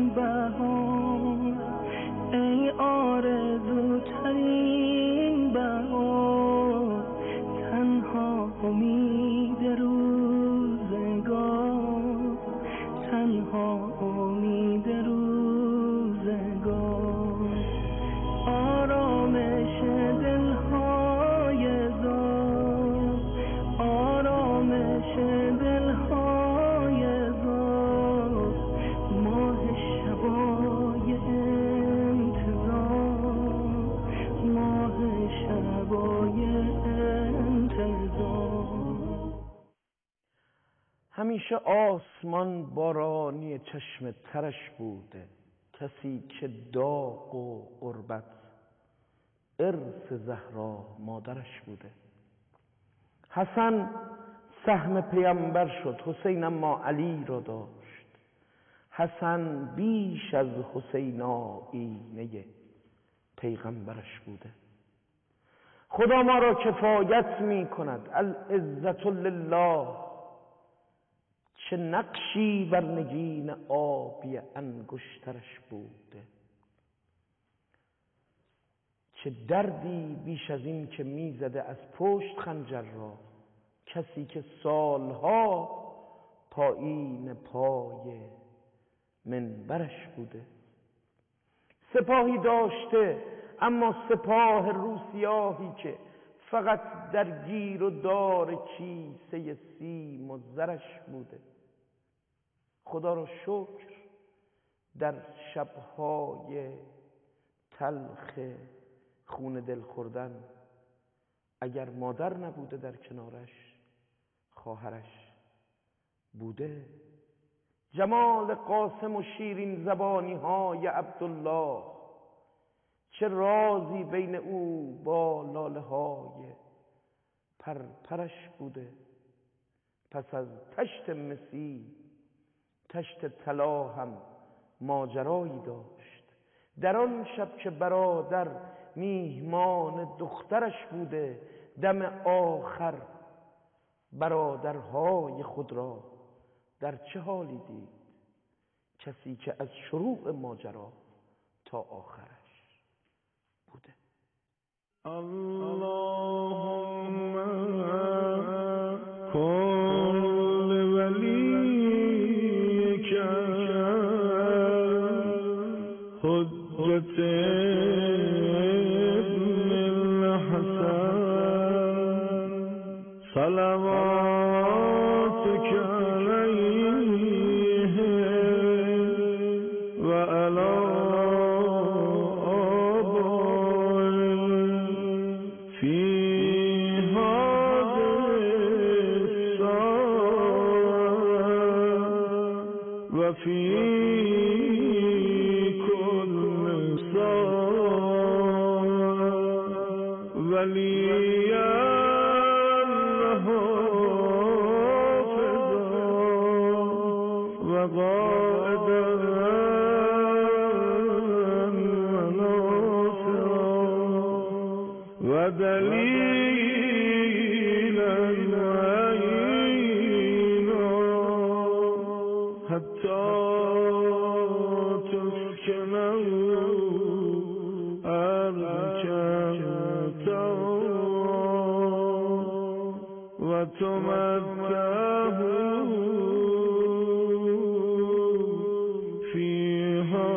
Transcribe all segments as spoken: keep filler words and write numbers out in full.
بهار، ای آرزوترین بهار، تنها امید روزگار، تنها امید روزگار، آرامش دلهای زار، آرامش دلهای زار، ماه شبای انتظار، ماه شبای انتظار. همیشه آسمان بارانی چشم ترش بوده، کسی که داغ و غربت ارث زهرا مادرش بوده. حسن سهم پیامبر شد، حسین اما علی را داشت. حسن بیش از حسین آیینه پیغمبرش بوده. خدا ما را کفایت می کند، العزت لله. چه نقشی بر نگین آبی انگشترش بوده، چه دردی بیش از این که میزده از پشت خنجر را، کسی که سالها پایین پای منبرش بوده. سپاهی داشته اما سپاه روسیاهی که فقط در گیر و دار کیسه سیم و زرش بوده. خدا را شکر در شبهای تلخ خون دل خوردن اگر مادر نبوده در کنارش، خواهرش بوده. جمال قاسم و شیرین زبانی های عبدالله، چه رازی بین او با لاله های پرپرش بوده. پس از تشت مسی تشت طلا هم ماجرایی داشت. در آن شب که برادر میهمان دخترش بوده، دم آخر برادرهای خود را در چه حالی دید؟ کسی که از شروع ماجرا تا آخرش بوده. اللهم کل ولیک حجت ابن الحسن صلواتک علیه و علی فی کل ساعة ولی حافظا و قائدا و ناصرا و دلیلا حتی تسکنه ارجعتا و تمتعه فیها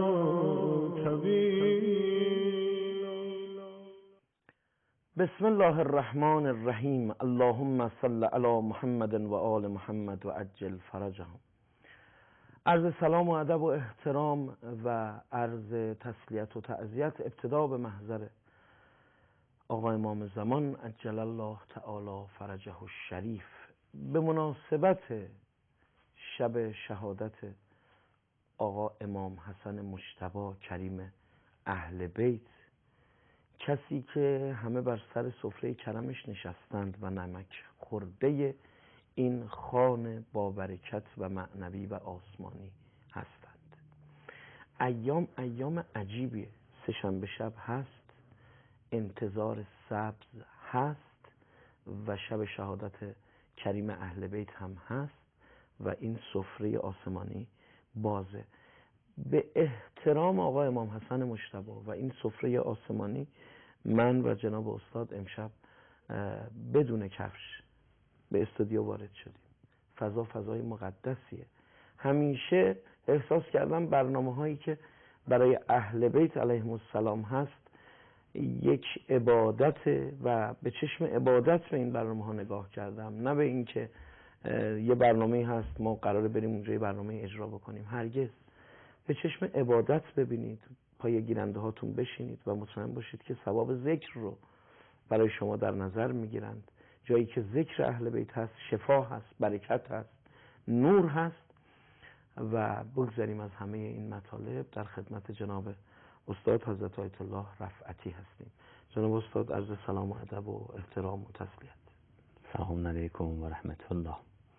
طویلا. بسم الله الرحمن الرحیم. اللهم صل علی محمد و آل محمد و عجل فرجهم. عرض سلام و ادب و احترام و عرض تسلیت و تعزیت ابتدا به محضر آقا امام زمان عجل الله تعالی فرجه الشریف به مناسبت شب شهادت آقا امام حسن مجتبی کریم اهل بیت، کسی که همه بر سر سفره کرمش نشستند و نمک خورده این خوان با برکت و معنوی و آسمانی هستند. ایام ایام عجیبیه. سه شنبه شب هست، انتظار سبز هست و شب شهادت کریم اهل بیت هم هست و این سفره آسمانی بازه. به احترام آقا امام حسن مجتبی و این سفره آسمانی من و جناب استاد امشب بدون کفش به استودیو وارد شدیم. فضا فضای مقدسیه. همیشه احساس کردم برنامه هایی که برای اهل بیت علیهم السلام هست یک عبادت و به چشم عبادت به این برنامه ها نگاه کردم، نه به این که یه برنامه هست ما قراره بریم اونجا یه برنامه اجرا بکنیم. هرگز. به چشم عبادت ببینید، پای گیرنده هاتون بشینید و مطمئن باشید که ثواب ذکر رو برای شما در نظر میگیرند. جایی که ذکر اهل بیت هست شفا هست، برکت هست، نور هست. و بگذاریم از همه این مطالب در خدمت جناب استاد حضرت آیت الله رفعتی هستیم. جناب استاد عرض سلام و ادب و احترام و تسلیت. سلام علیکم و رحمت الله.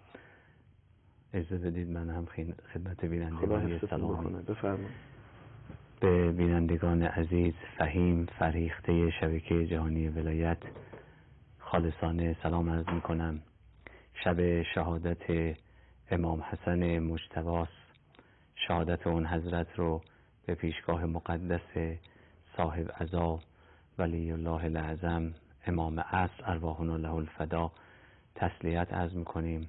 اجازه بدید من هم خدمت بینندگان سلام بفرمایید. به بینندگان عزیز فهیم فرهیخته شبکه جهانی ولایت خالصانه سلام عرض می کنم. شب شهادت امام حسن مجتبی، شهادت اون حضرت رو به پیشگاه مقدس صاحب عزا ولی الله الاعظم امام عصر ارواحنا له الفدا تسلیت عرض می کنیم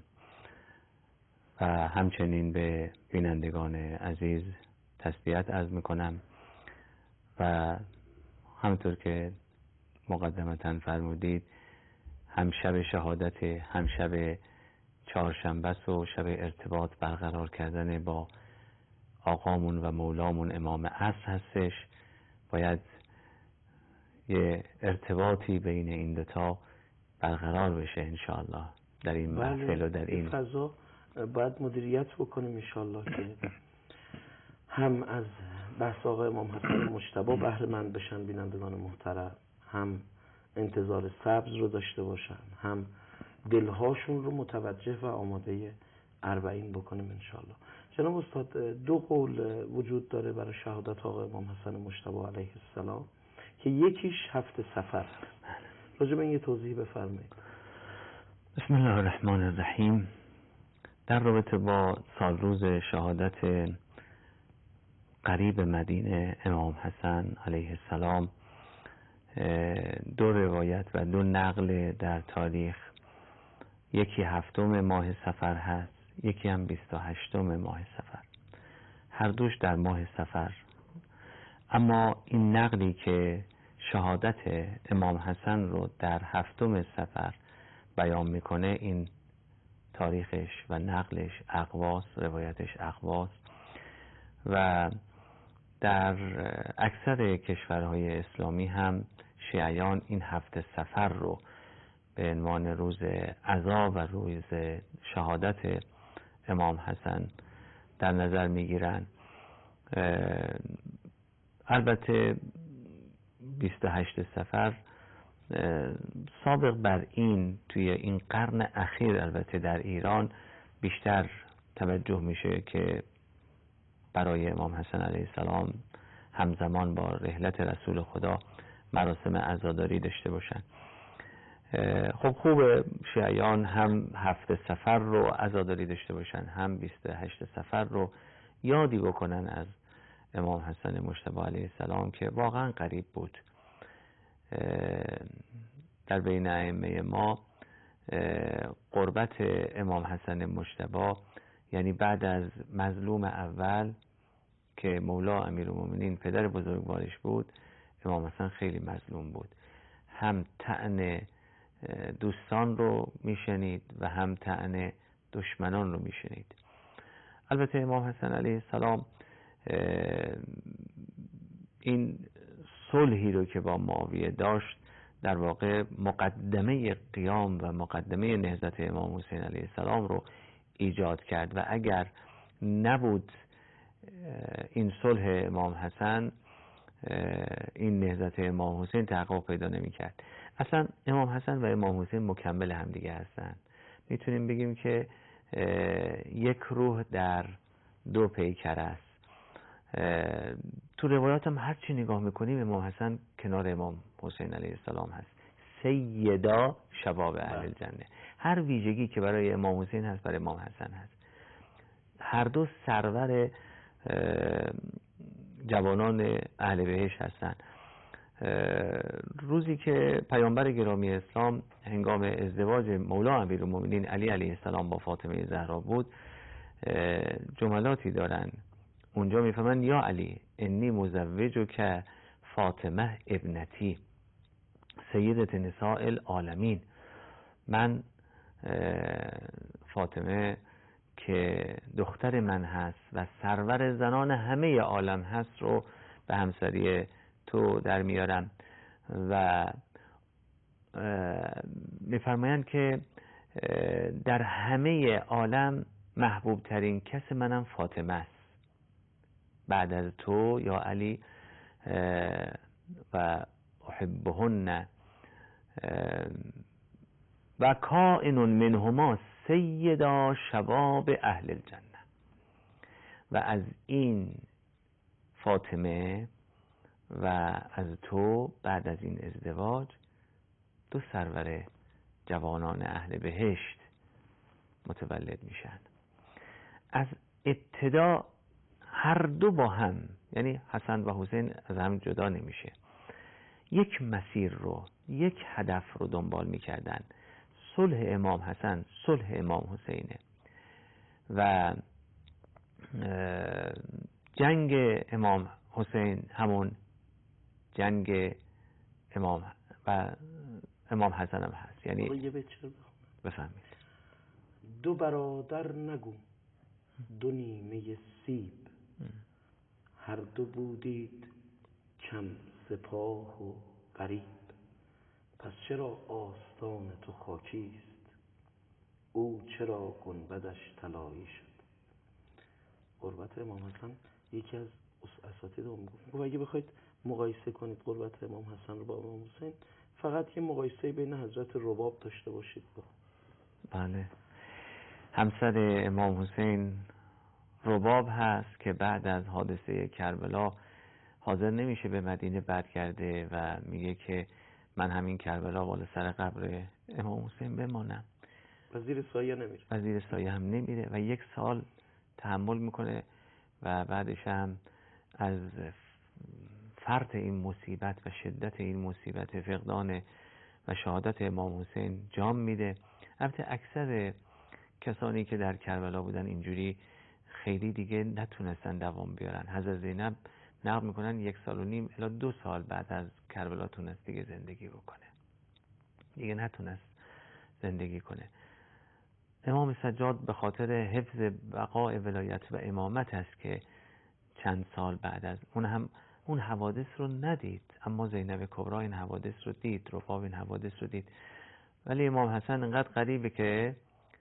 و همچنین به بینندگان عزیز تسلیت عرض می کنم و همطور که مقدمتاً فرمودید هم شب شهادت، هم شب چهارشنبه و شب ارتباط برقرار کردن با آقامون و مولامون امام عصر هستش. باید یه ارتباطی بین این دوتا برقرار بشه انشاءالله در این محفل و در این فضا. باید مدیریت بکنیم انشاءالله که هم از بحث آقای امام حسن مجتبی بهره مند بشن بینندگان محترم، هم انتظار سبز رو داشته باشن، هم دلهاشون رو متوجه و آماده اربعین بکنیم انشاءالله. جناب استاد، دو قول وجود داره برای شهادت آقای امام حسن مجتبی علیه السلام که یکیش هفت صفر. راجع به این یه توضیح بفرمایید. بسم الله الرحمن الرحیم. در رابطه با سال روز شهادت قریب مدینه امام حسن علیه السلام دو روایت و دو نقل در تاریخ، یکی هفتم ماه صفر هست، یکی هم بیست و هشتم ماه صفر، هر دوش در ماه صفر. اما این نقلی که شهادت امام حسن رو در هفتم صفر بیان میکنه، این تاریخش و نقلش اقواس، روایتش اقواس و در اکثر کشورهای اسلامی هم شیعیان این هفت صفر رو به عنوان روز عزا و روز شهادت امام حسن در نظر میگیرن. البته بیست و هشت صفر سابق بر این توی این قرن اخیر البته در ایران بیشتر توجه میشه که برای امام حسن علیه السلام همزمان با رحلت رسول خدا مراسم عزاداری داشته باشن. خب خوب شیعیان هم هفت صفر رو عزاداری داشته باشن، هم بیست و هشت صفر رو یادی بکنن از امام حسن مجتبی علیه السلام که واقعا قریب بود. در بین ائمه ما قربت امام حسن مجتبی، یعنی بعد از مظلوم اول که مولا امیرالمومنین پدر بزرگوارش بود، امام حسن خیلی مظلوم بود. هم طعن دوستان رو میشنید و هم طعن دشمنان رو میشنید. البته امام حسن علیه السلام این صلحی رو که با معاویه داشت در واقع مقدمه قیام و مقدمه نهضت امام حسین علیه السلام رو ایجاد کرد و اگر نبود این صلح امام حسن، این نهضت امام حسین تحقق پیدا نمی کرد. اصلا امام حسن و امام حسین مکمل همدیگه هستن. میتونیم بگیم که یک روح در دو پیکر است. تو روایات هم هر چی نگاه میکنیم امام حسن کنار امام حسین علیه السلام هست. سیدا شباب اهل الجنه. هر ویژگی که برای امام حسین هست برای امام حسن هست. هر دو سرور جوانان اهل بهشت هستند. روزی که پیامبر گرامی اسلام هنگام ازدواج مولا امیرالمومنین علی علیه السلام با فاطمه زهرا بود، جملاتی دارن اونجا میفهمن یا علی انی مزوجک فاطمه ابنتی سیدت نساء العالمین، من فاطمه که دختر من هست و سرور زنان همه عالم هست رو به همسری تو در میارم. و میفرمایند که در همه عالم محبوب ترین کس منم فاطمه است بعد از تو یا علی، و احبهن و کائن منهما سیدا شباب اهل الجنه. و از این فاطمه و از تو بعد از این ازدواج دو سرور جوانان اهل بهشت متولد میشن. از ابتدا هر دو با هم، یعنی حسن و حسین از هم جدا نمیشه، یک مسیر رو، یک هدف رو دنبال میکردن. صلح امام حسن صلح امام حسینه و جنگ امام حسین همون جنگ امام و امام حسن هم هست. یعنی یه بیت شعر بفهمید. دو برادر نگو دو نیمه سیب، هر دو بودید کم سپاه و غریب. پس چرا آستان تو خاکیست، او چرا گنبدش طلایی شد. قربت امام حسن یکی از اساتید هم گفت اگه بخواید مقایسه کنید قربت امام حسن رو با امام حسین، فقط یه مقایسه بین حضرت رباب داشته باشید با. بله، همسر امام حسین رباب هست که بعد از حادثه کربلا حاضر نمیشه به مدینه برگرده و میگه که من همین کربلا بالا سر قبر امام حسین بمانم و زیر سایه نمیره و زیر سایه هم نمیره و یک سال تحمل میکنه و بعدش هم از فرط این مصیبت و شدت این مصیبت فقدان و شهادت امام حسین جام میده. البته اکثر کسانی که در کربلا بودن اینجوری خیلی دیگه نتونستن دوام بیارن. حضرت زینب نقل میکنن یک سال و نیم الی دو سال بعد از کربلا تونست دیگه زندگی بکنه، دیگه نتونست زندگی کنه. امام سجاد به خاطر حفظ بقای ولایت و امامت است که چند سال بعد از اون هم اون حوادث رو ندید، اما زینب کبرا این حوادث رو دید، رباب این حوادث رو دید. ولی امام حسن انقدر غریبه که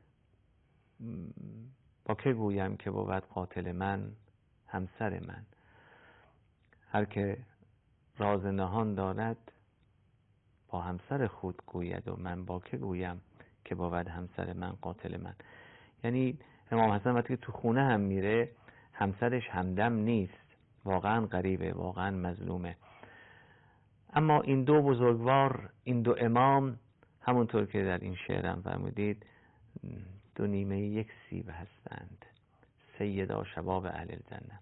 با که گویم که بود قاتل من همسر من، هر که راز نهان دارد با همسر خود گوید و من با که گویم که بود همسر من قاتل من. یعنی امام حسن وقتی که تو خونه هم میره همسرش همدم نیست، واقعا غریبه، واقعا مظلومه. اما این دو بزرگوار، این دو امام، همونطور که در این شعرم فرمودید، دو نیمه یک سیب هستند، سیدا شباب اهل الجنه.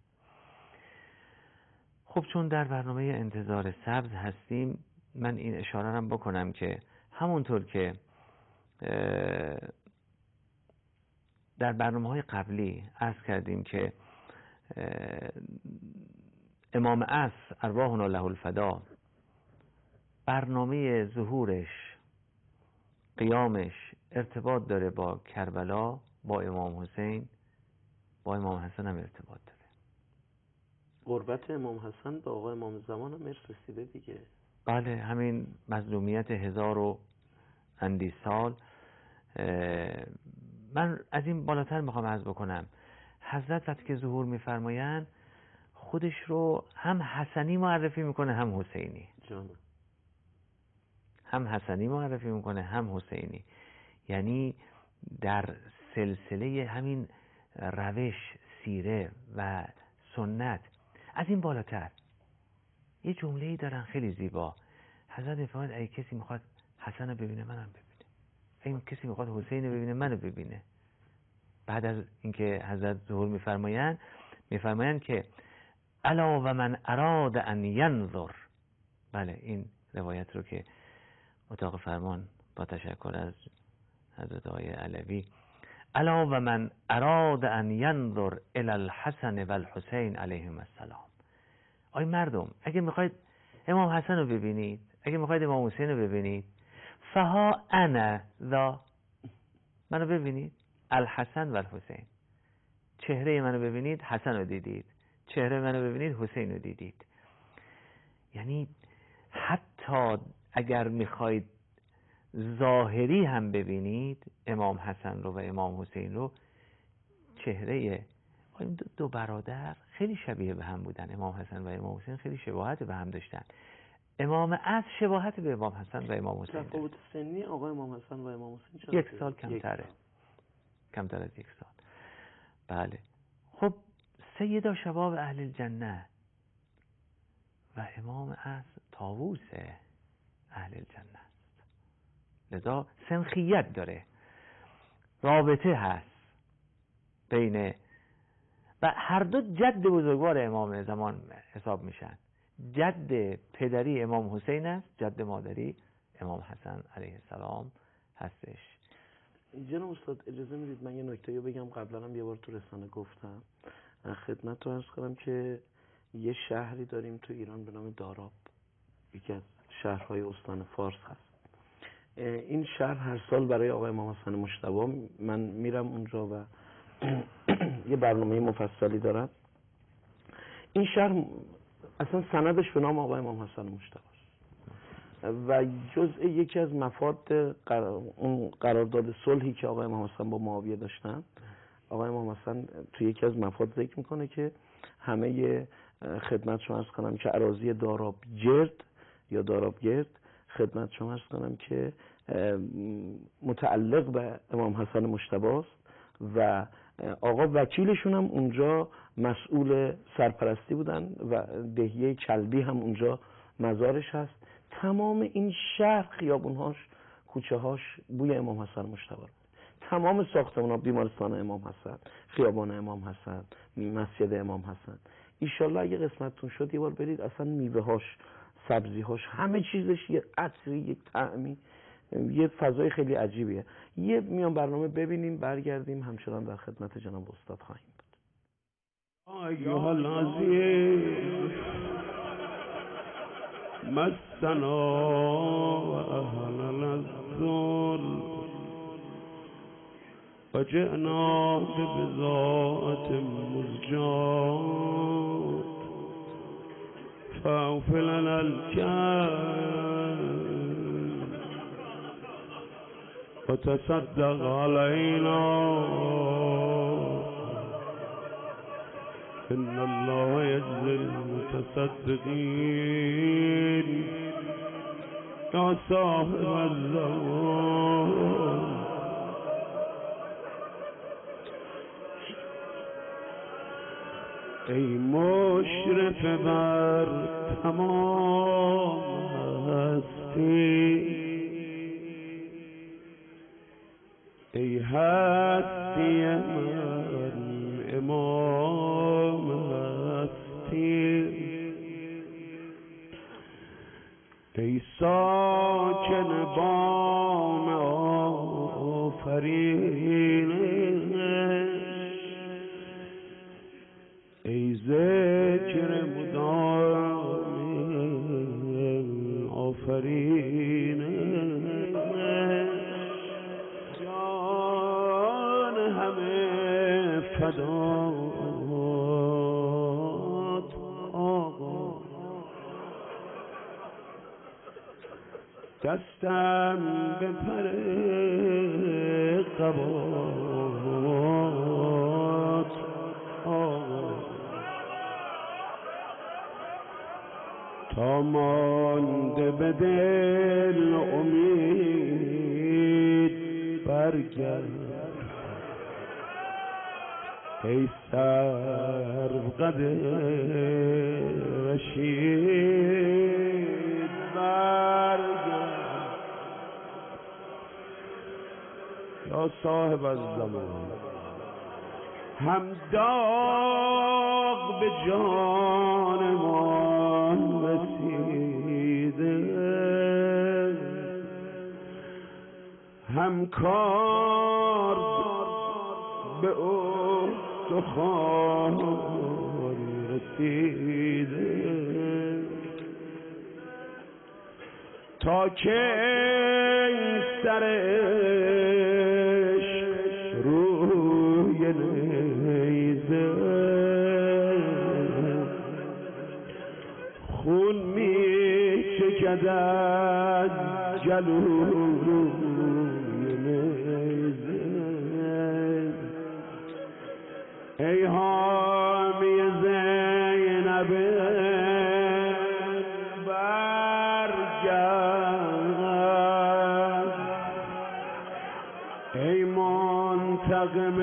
خب چون در برنامه انتظار سبز هستیم، من این اشاره هم بکنم که همونطور که در برنامه‌های قبلی عرض کردیم که امام عصر ارواحنا له الفدا برنامه ظهورش، قیامش ارتباط داره با کربلا، با امام حسین، با امام حسن هم ارتباط داره. قربت امام حسن به آقا امام زمان هم ارث رسیده دیگه. بله، همین مظلومیت هزار و اندی سال. من از این بالاتر میخوام عرض بکنم، حضرت وقتی که ظهور میفرمایند خودش رو هم حسنی معرفی میکنه هم حسینی. جانم. هم حسنی معرفی میکنه هم حسینی، یعنی در سلسله همین روش، سیره و سنت. از این بالاتر یه جمله‌ای دارن خیلی زیبا. حضرت میفرماید اگه کسی میخواد حسن رو ببینه منم ببینه، اگه کسی میخواد حسین رو ببینه منو ببینه. بعد از اینکه حضرت ظهور میفرمایند میفرمایند که الا و من اراد ان ینظر، بله این روایت رو که اتاق فرمان با تشکر از حضرت آقای علوی، الا و من اراد ان ینظر الی الحسن و الحسین علیهم السلام. آی مردم، اگه میخواید امام حسن رو ببینید، اگه میخواید امام حسین رو ببینید، فها انا ذا، منو ببینید، الحسن و الحسین، چهره منو ببینید حسن رو دیدید، چهره منو ببینید حسین رو دیدید. یعنی حتی اگر میخواید ظاهری هم ببینید امام حسن رو و امام حسین رو، چهره این دو, دو برادر خیلی شبیه به هم بودن. امام حسن و امام حسین خیلی شباهت به هم داشتن. امام عصر شباهت به امام حسن و امام حسین داشت. تفاوت سنی آقا امام حسن و امام حسین چقدر؟ یک سال کمتره، کمتر از یک سال. بله. خب سیدا شباب اهل الجنه و امام عصر طاووس اهل الجنه است، لذا سنخیت داره، رابطه هست بین، و هر دو جد بزرگوار امام زمان حساب میشن. جد پدری امام حسین است، جد مادری امام حسن علیه السلام هستش. جناب استاد اجازه میدید من یه نکته رو بگم؟ قبلا هم یه بار تو رسانه گفتم، خدمت رو عرض کنم که یه شهری داریم تو ایران به نام داراب، یکی از شهرهای استان فارس هست. این شهر هر سال برای آقای امام حسن مجتبی من میرم اونجا و یه برنامه مفصلی دارم. این شهر اصلا سندش به نام آقای امام حسن مجتبی و جزء یکی از مفاد اون قرارداد صلحی که آقای امام حسن با معاویه داشتن، آقای امام حسن توی یکی از مفاد ذکر میکنه که همه خدمت شما عرض کنم که اراضی داراب گرد یا داراب گرد، خدمت شما عرض کنم که متعلق به امام حسن مجتبی است و آقا وکیلشون هم اونجا مسئول سرپرستی بودن و دهیه کلبی هم اونجا مزارش هست. تمام این شهر خیابونهاش کوچه هاش بوی امام حسن مجتبی، تمام ساختمان‌ها، بیمارستان امام حسن، خیابان امام حسن، مسجد امام حسن. ایشالله اگه قسمتتون شد یه بار برید، اصلا میوه هاش، سبزی هاش، همه چیزش یه عطری، یک طعمی، یه فضای خیلی عجیبیه. یه میان برنامه ببینیم برگردیم، همچنان در خدمت جناب استاد خواهیم بود. ایها العزیز مسنا و اهل الذل و جئنا ببضاعة مزجاة فاغفر لنا الكيل و تصدق علينا ان الله يجزي المتصدقين یا صاحب الزمان. ای مشرف بر تمام هستی، ای هستی من امام هستی، ای ساکن بام آفرینش، ای ذکر مدام آفرینش، جان همه فدات آقا، دستم به پر قبات آقا، تا مانده به دل امید برگرد، ای سروقد رشید برگرد، یا صاحب الزمان همدان به جان ما رسیده همکار به استخوان رسیده تا که این سرش روی نیزه خون می چکد از جلوی نیزه ای حامی زینب ای منتقم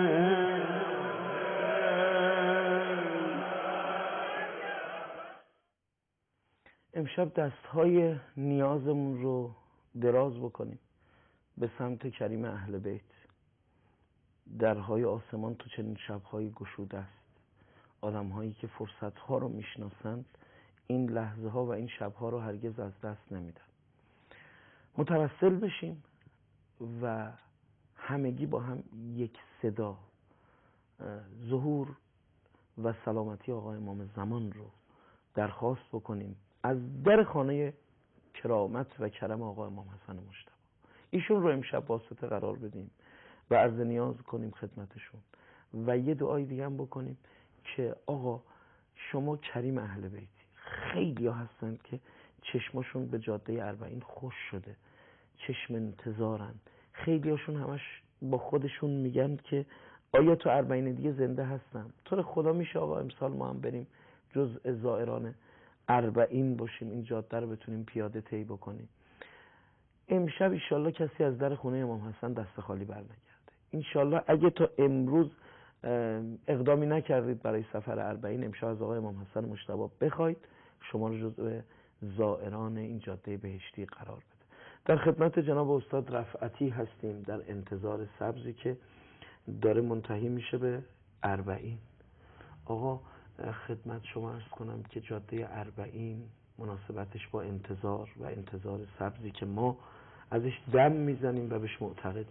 امشب دستهای نیازمون رو دراز بکنیم به سمت کریم اهل بیت. درهای آسمان تو چنین شب‌های گشوده است. آدم‌هایی که فرصت‌ها رو میشناسند این لحظه ها و این شب‌ها رو هرگز از دست نمیدن. متوسل بشیم و همگی با هم یک صدا ظهور و سلامتی آقا امام زمان رو درخواست بکنیم از در خانه کرامت و کرم آقا امام حسن مجتبی. ایشون رو امشب واسطه قرار بدیم و عرض نیاز کنیم خدمتشون و یه دعای دیگه هم بکنیم که آقا شما کریم اهل بیتی. خیلی ها هستن که چشمشون به جاده اربعین خوش شده، چشم انتظارن. خیلی هاشون همش با خودشون میگن که آیا تو اربعین دیگه زنده هستم؟ تو خدا میشه آقا امسال ما هم بریم جزء زائران اربعین باشیم، این جاده رو بتونیم پیاده طی بکنیم. امشب ایشالله کسی از در خونه امام حسن دست خالی بر نگرده. انشالله اگه تا امروز اقدامی نکردید برای سفر اربعین، امشب از آقای امام حسن مجتبی بخواید شما رو جزء زائران این جاده بهشتی قرار بده. در خدمت جناب استاد رفعتی هستیم در انتظار سبزی که داره منتهی میشه به اربعین. آقا خدمت شما عرض کنم که جاده اربعین مناسبتش با انتظار و انتظار سبزی که ما ازش دم میزنیم و بهش معتقدیم.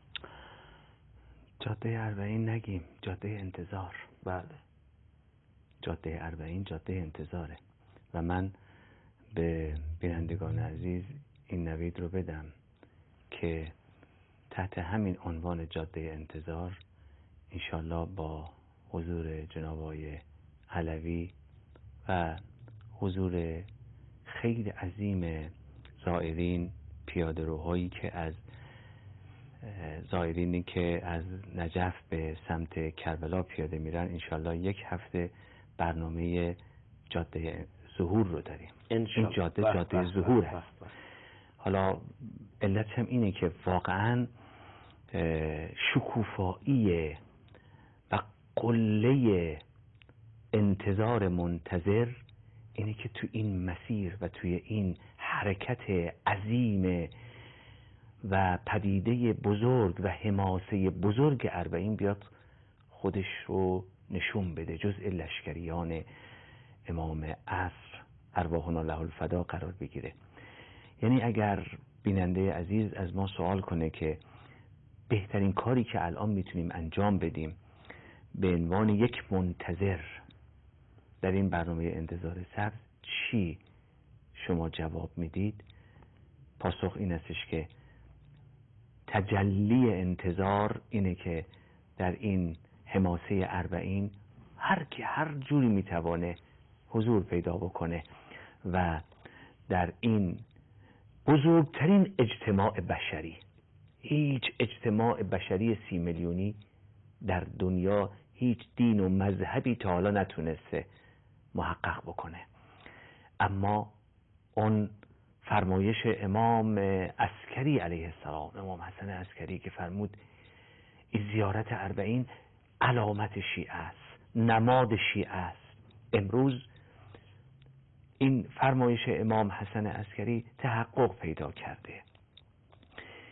جاده اربعین نگیم، جاده انتظار. بله، جاده اربعین جاده انتظاره و من به بینندگان عزیز این نوید رو بدم که تحت همین عنوان جاده انتظار انشالله با حضور جناب آقای علوی و حضور خیلی عظیم زائرین، پیاده روهایی که از زائرینی که از نجف به سمت کربلا پیاده میرن، انشالله یک هفته برنامه جاده ظهور رو داریم. این جاده بح جاده بح ظهور بح هست. بح بح. حالا علت هم اینه که واقعا شکوفایی و قله انتظار منتظر اینه که تو این مسیر و توی این حرکت عظیم و پدیده بزرگ و حماسه بزرگ اربعین بیاد خودش رو نشون بده، جزء لشکریان امام عصر ارواحنا له الفدا قرار بگیره. یعنی اگر بیننده عزیز از ما سوال کنه که بهترین کاری که الان میتونیم انجام بدیم به عنوان یک منتظر در این برنامه انتظار سبز چی شما جواب میدید؟ پاسخ این استش که تجلی انتظار اینه که در این حماسه اربعین هر کی هر جوری میتوانه حضور پیدا بکنه و در این بزرگترین اجتماع بشری، هیچ اجتماع بشری سی میلیونی در دنیا هیچ دین و مذهبی تا حالا نتونسته محقق بکنه، اما اون فرمایش امام عسکری علیه السلام، امام حسن عسکری که فرمود این زیارت اربعین علامت شیعه است، نماد شیعه است. امروز این فرمایش امام حسن عسکری تحقق پیدا کرده.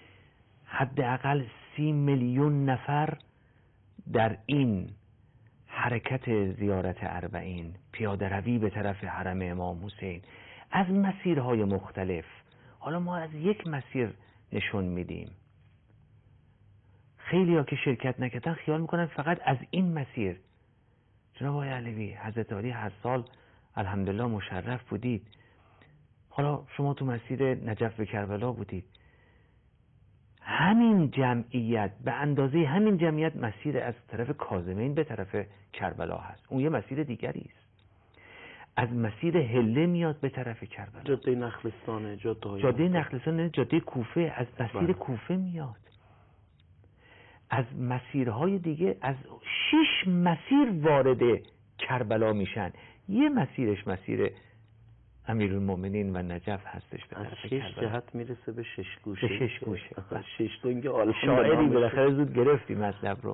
حداقل سی میلیون نفر در این حرکت زیارت اربعین، پیاده روی به طرف حرم امام حسین از مسیرهای مختلف. حالا ما از یک مسیر نشون میدیم. خیلی ها که شرکت نکردن خیال میکنن فقط از این مسیر. جناب آقای علوی، حضرت علی هر سال الحمدلله مشرف بودید. حالا شما تو مسیر نجف به کربلا بودید. همین جمعیت به اندازه همین جمعیت مسیر از طرف کاظمین به طرف کربلا هست. اون یه مسیر دیگری است. از مسیر هله میاد به طرف کربلا. جاده نخلستانه، جاده جاده نخلستانه، جاده کوفه، از مسیر بله. کوفه میاد. از مسیرهای دیگه از شش مسیر وارد کربلا میشن. یه مسیرش مسیر امیرالمومنین و نجف هستش به طرف شش کربلا. جهت میرسه به شش گوشه. به شش گوشه. شش دنگ عالم. شاعری بالاخره زود گرفتی مطلب رو.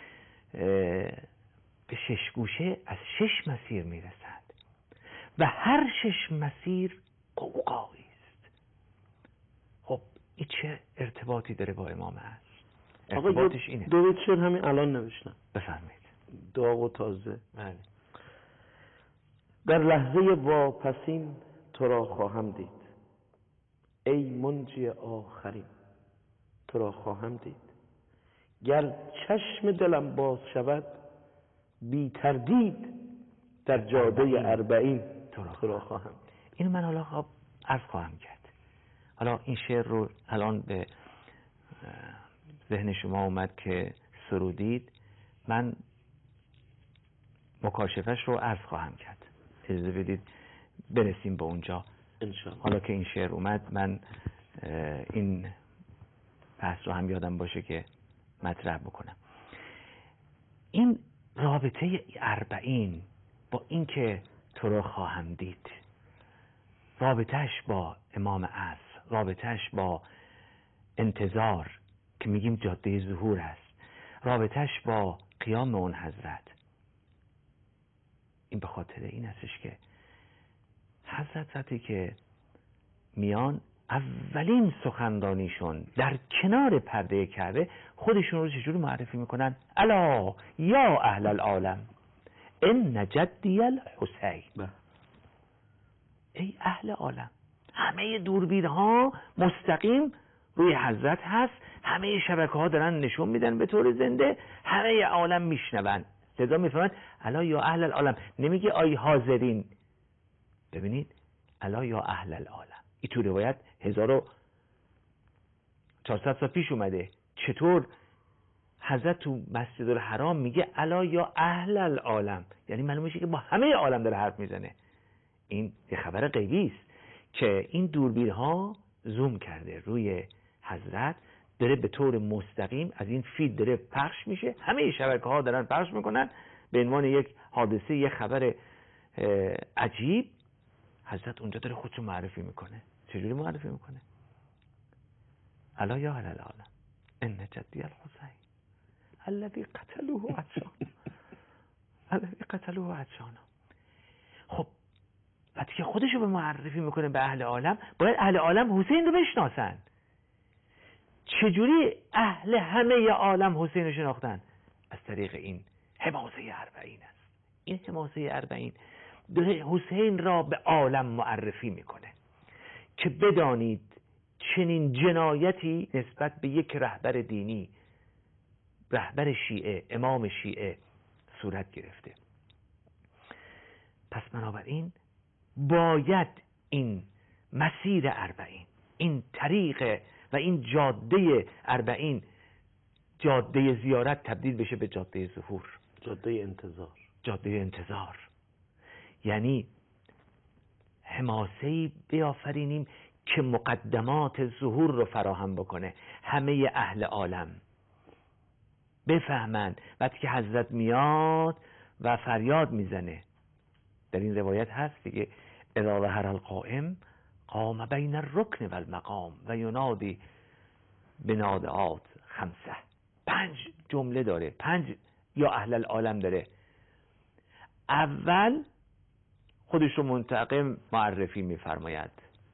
به شش گوشه از شش مسیر میرسند و هر شش مسیر قوقایی است. خب این چه ارتباطی داره با امام هست؟ ارتباطش اینه. دو بیت شعر همین الان نوشتم. بفرمایید. داغ و تازه. بله. در لحظه واپسین تو را خواهم دید، ای منجی آخرین تو را خواهم دید. گر چشم دلم باز شود بی تردید، در جاده اربعین تو را خواهم دید. اینو من حالا خب عرض خواهم کرد. حالا این شعر رو الان به ذهن شما اومد که سرودید، من مکاشفش رو عرض خواهم کرد. اجازه بدید برسیم به اونجا انشاءالله. حالا که این شعر اومد من این بحث رو هم یادم باشه که مطرح بکنم. این رابطه اربعین با این که تو رو خواهم دید، رابطهش با امام عصر، رابطهش با انتظار که میگیم جاده ظهور است، رابطهش با قیام اون حضرت، این به خاطر این هستش که حضرت وقتی که میان اولین سخنرانیشون در کنار پرده کعبه خودشون رو چجوری معرفی میکنن؟ الا یا اهل العالم ان جدی الحسین. ای اهل عالم، همه دوربین ها مستقیم روی حضرت هست، همه شبکه ها دارن نشون میدن به طور زنده، همه عالم میشنون، صدا میفهمن. الا یا اهل العالم، نمیگه آی حاضرین. ببینید الا یا اهل العالم، این تو روایت هزار و چهارصد سال پیش اومده. چطور حضرت تو مسجد الحرام میگه الا یا اهل العالم، یعنی معلومه که با همه عالم داره حرف میزنه. این یه خبر غیبی است که این دوربین ها زوم کرده روی حضرت، داره به طور مستقیم از این فیلد داره پخش میشه، همه شبکه ها دارن پخش میکنن به عنوان یک حادثه، یک خبر عجیب. حضرت اونجا داره خودشو معرفی میکنه. چجوری معرفی میکنه؟ الا یا اهل العالم ان جدی الحسین الذی قتلوه عطشان الذی قتلوه عطشان. خب وقتی که خودشو به معرفی میکنه به اهل عالم، باید اهل عالم حسین رو بشناسن. چجوری اهل همه عالم حسین رو شناختن؟ از طریق این حماسه اربعین است. این حماسه اربعین داره حسین را به عالم معرفی میکنه که بدانید چنین جنایتی نسبت به یک رهبر دینی، رهبر شیعه، امام شیعه صورت گرفته. پس بنابراین باید این مسیر اربعین، این طریق و این جاده اربعین، جاده زیارت تبدیل بشه به جاده ظهور، جاده انتظار. جاده انتظار یعنی حماسه‌ای بیافرینیم که مقدمات ظهور رو فراهم بکنه. همه اهل عالم بفهمن وقتی که حضرت میاد و فریاد میزنه. در این روایت هست دیگه، اذا ظهر القائم قام بین الرکن و المقام و ینادی بنادعات خمسه. پنج جمله داره، پنج یا اهل العالم داره. اول خودش رو منتقم معرفی میفرماید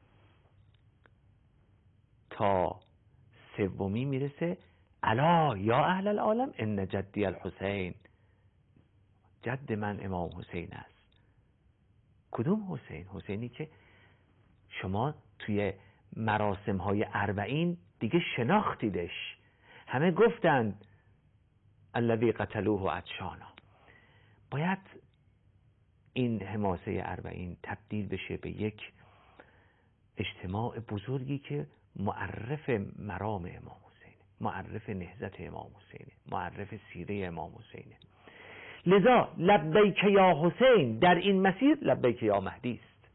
تا سومی میرسه الا یا اهل العالم ان جدی الحسین. جد من امام حسین است. کدوم حسین؟ حسینی که شما توی مراسم های اربعین دیگه شناختیدش، همه گفتند الذی قتلوه عطشانا. باید این حماسه اربعین تبدیل بشه به یک اجتماع بزرگی که معرف مرام امام حسین، معرف نهضت امام حسین، معرف سیره امام حسین. لذا لبیک یا حسین در این مسیر لبیک یا مهدی است.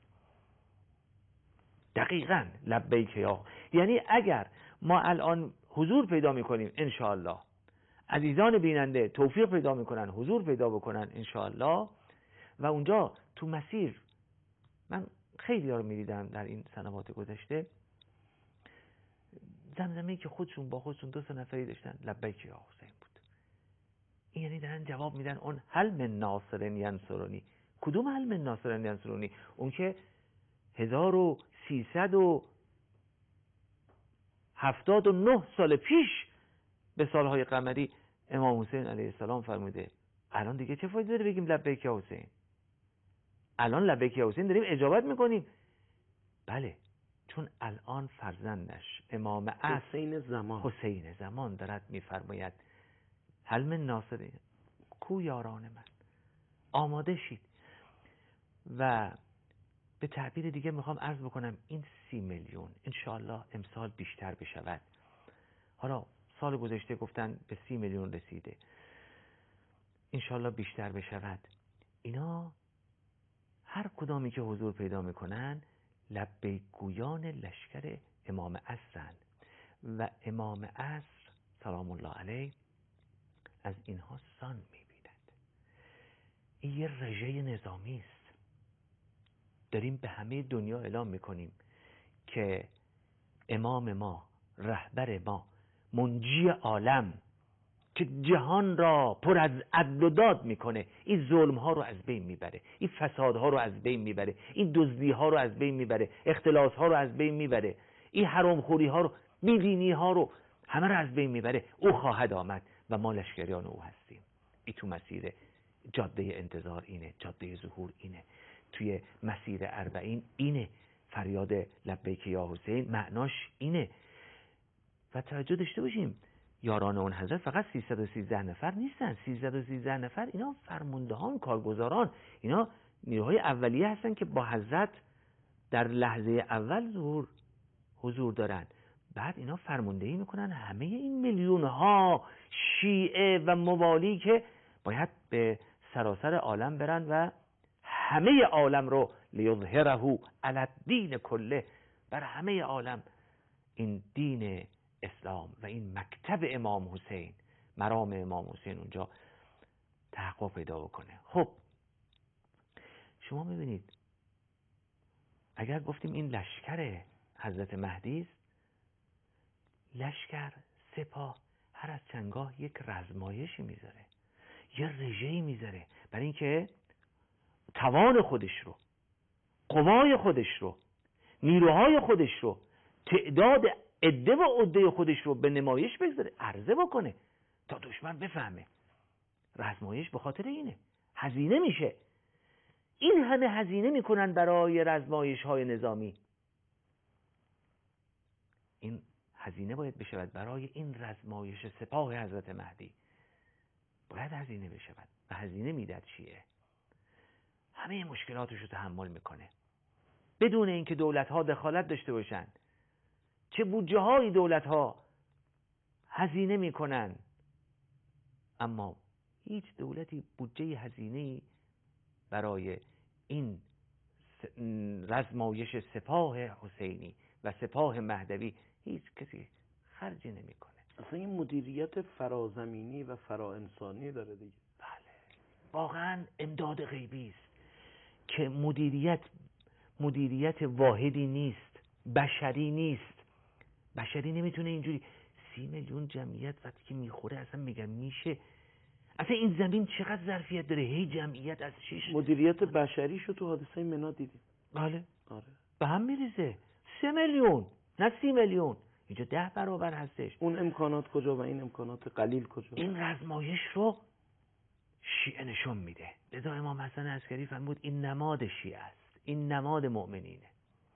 دقیقاً لبیک یا، یعنی اگر ما الان حضور پیدا میکنیم انشاءالله، عزیزان بیننده توفیق پیدا میکنن حضور پیدا بکنن انشاءالله، و اونجا تو مسیر، من خیلی ها رو میدیدم در این سنوات گذشته، زمزمه‌ای که خودشون با خودشون دو سه نفری داشتن لبیک یا حسین بود. این یعنی دارن جواب میدن اون هل من ناصر ینصرونی. کدوم هل من ناصر ینصرونی؟ اون که هزار و سیصد و هفتاد و نه سال پیش به سالهای قمری امام حسین علیه السلام فرموده. الان دیگه چه فایده داره بگیم لبیک یا حسین؟ الان لبیک یا حسین داریم اجابت میکنیم. بله، چون الان فرزندش امام حسین زمان حسین زمان دارد میفرماید هل من ناصر، کو یاران من، آماده شید. و به تعبیر دیگه میخوام عرض بکنم این سی میلیون انشاءالله امسال بیشتر بشود. حالا سال گذشته گفتن به سی میلیون رسیده، انشاءالله بیشتر بشود. اینا هر کدامی که حضور پیدا میکنن لبیک گویان لشکر امام عصرن و امام عصر سلام الله علیه از اینها سان میبیند. این یه رژه نظامی است. داریم به همه دنیا اعلام میکنیم که امام ما، رهبر ما، منجی عالم که جهان را پر از عدل و داد میکنه، این ظلم ها رو از بین میبره، این فساد ها رو از بین میبره، این دزدی ها رو از بین میبره، اختلاس ها رو از بین میبره، این حرام خوری ها رو، بیدینی ها رو، همه رو از بین میبره. او خواهد آمد و ما لشکریان او هستیم. این تو مسیر جاده انتظار اینه، جاده ظهور اینه، توی مسیر اربعین اینه. فریاد لبیک یا حسین معناش اینه. و توجه داشته باشیم یاران اون حضرت فقط سیصد و سیزده نفر نیستن. سیصد و سیزده نفر اینا فرماندهان، کارگزاران، اینا نیروهای اولیه هستن که با حضرت در لحظه اول ظهور حضور دارن. بعد اینا فرماندهی میکنن همه این میلیون ها شیعه و موالی که باید به سراسر عالم برن و همه عالم رو لیظهره علی الدین کله، بر همه عالم این دین اسلام و این مکتب امام حسین، مرام امام حسین اونجا تحقق پیدا بکنه. خب شما میبینید اگر گفتیم این لشکر حضرت مهدی است، لشکر سپاه هر از چندگاه یک رزمایشی میذاره، یه رژه‌ای میذاره برای اینکه توان خودش رو، قوای خودش رو، نیروهای خودش رو، تعداد عده و عده خودش رو به نمایش بگذاره، عرضه بکنه تا دشمن بفهمه. رزمایش به خاطر اینه، هزینه میشه. این همه هزینه میکنن برای رزمایش های نظامی. این هزینه باید بشود برای این رزمایش سپاه حضرت مهدی، باید هزینه بشود و هزینه میداد شیعه. همه مشکلاتش رو تحمل میکنه بدون اینکه دولت ها دخالت داشته باشن. چه بودجه های دولت ها هزینه میکنن، اما هیچ دولتی بودجه هزینه‌ای برای این رزمایش سپاه حسینی و سپاه مهدوی هیچ کسی خرجی نمیکنه. اصلا این مدیریت فرازمینی و فراانسانی داره دیگه. بله، واقعا امداد غیبی است که مدیریت مدیریت واحدی نیست، بشری نیست. بشری نمیتونه اینجوری سی میلیون جمعیت وقتی که میخوره اصلا میگم میشه. اصلا این زمین چقدر ظرفیت داره، هی جمعیت از شش. مدیریت بشری شو تو حادثه منا دیدیم. بله آره، به هم میریزه. سه میلیون نه سی میلیون، اینجا ده برابر هستش. اون امکانات کجا و این امکانات قلیل کجا؟ این رزمایش رو شیعه نشون میده. لذا امام حسن عسکری فرمود این نماد شیعه است، این نماد مؤمنینه.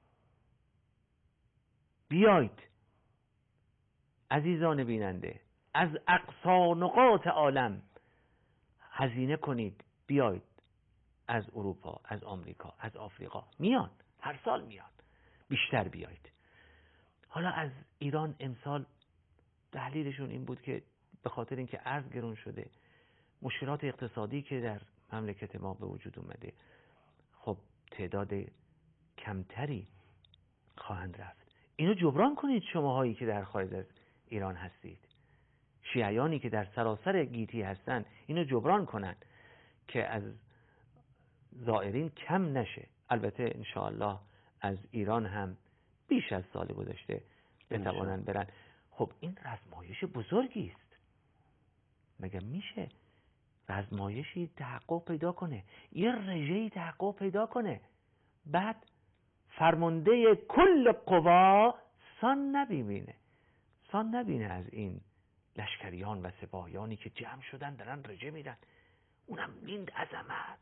بیایید عزیزان بیننده، از اقصا نقاط عالم هزینه کنید، بیایید از اروپا، از آمریکا، از آفریقا میان، هر سال میان، بیشتر بیایید. حالا از ایران امسال دلیلشون این بود که به خاطر اینکه ارز گرون شده، مشکلات اقتصادی که در مملکت ما به وجود اومده، خب تعداد کمتری خواهند رفت. اینو جبران کنید شماهایی که در خارج از ایران هستید، شیعیانی که در سراسر گیتی هستند، اینو جبران کنند که از زائرین کم نشه. البته انشاءالله از ایران هم بیش از سال گذشته بتوانند برن. خب این رزمایش بزرگی است، مگه میشه رزمایشی تحقق پیدا کنه، یه رژه‌ای تحقق پیدا کنه، بعد فرمانده کل قوا سان نبینه سان نبینه از این لشکریان و سپاهیانی که جمع شدن دارن رژه میدن، اونم این عظمت.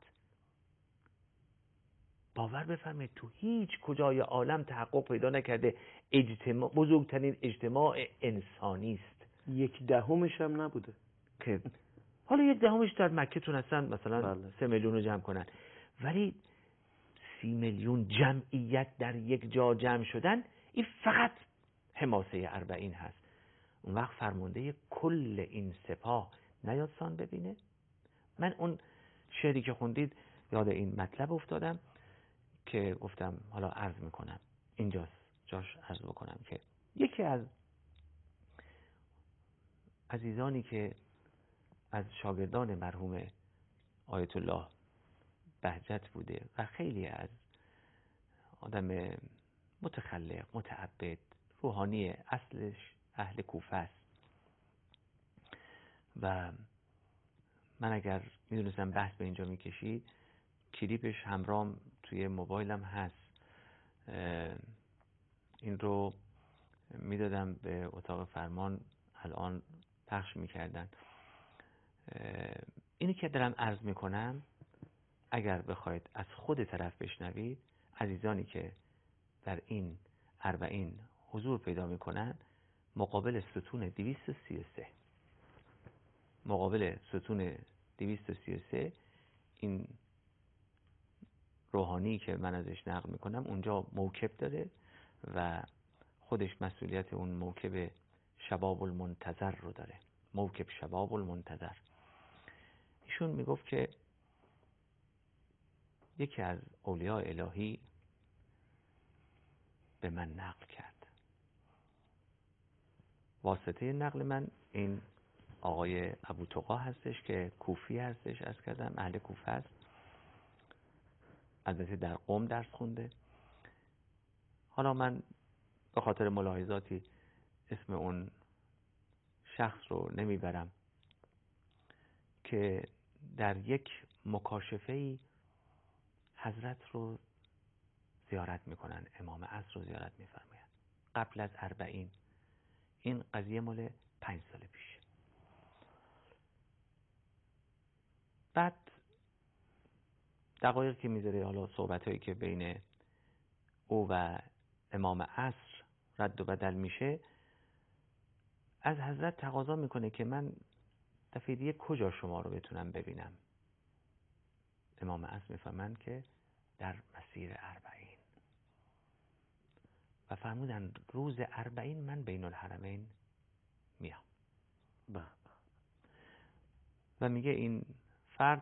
باور بفرمایید تو هیچ کجای عالم تحقق پیدا نکرده. اجتماع، بزرگترین اجتماع انسانی است. یک دهمش هم نبوده که حالا یک دهمش در مکه تونستن مثلا بله. سه میلیون رو جمع کنن، ولی سی میلیون جمعیت در یک جا جمع شدن، این فقط حماسه اربعین هست. اون وقت فرمانده کل این سپاه نیاد سان ببینه. من اون شعری که خوندید یاد این مطلب افتادم که گفتم حالا عرض میکنم، اینجاست جاش عرض بکنم که یکی از عزیزانی که از شاگردان مرحوم آیت الله بهجت بوده و خیلی از آدم متخلق، متعبد، روحانی، اصلش اهل کوفه است و من اگر میدونستم بحث به اینجا میکشید، کلیپش همراهم توی موبایلم هست، این رو میدادم به اتاق فرمان، الان پخش میکردن. اینی که دارم عرض میکنم اگر بخواید از خود طرف بشنوید، عزیزانی که در این اربعین حضور پیدا میکنن، مقابل ستون دویست و سی و سه مقابل ستون دویست و سی و سه این روحانی که من ازش نقل میکنم اونجا موکب داره و خودش مسئولیت اون موکب شباب المنتظر رو داره. موکب شباب المنتظر. ایشون میگفت که یکی از اولیاء الهی به من نقل کرد. واسطه نقل من این آقای ابوتقا هستش که کوفی هستش، از کردم اهل کوفه است، البته در قم درس خونده. حالا من به خاطر ملاحظاتی اسم اون شخص رو نمیبرم که در یک مکاشفه‌ای حضرت رو زیارت میکنن، امام عصر رو زیارت میفرماین قبل از اربعین. این قضیه مال پنج سال پیش. بعد دقایق که میذاره، حالا صحبتایی که بین او و امام عصر رد و بدل میشه، از حضرت تقاضا میکنه که من دفعه دیگه کجا شما رو بتونم ببینم. امام عصر میفرمایند که در مسیر اربعین، و فرمودن روز اربعین من بین الحرمین میام. و میگه این فرد